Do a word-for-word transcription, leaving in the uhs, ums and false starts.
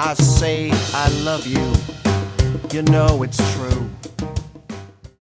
I say I love you, you know it's true.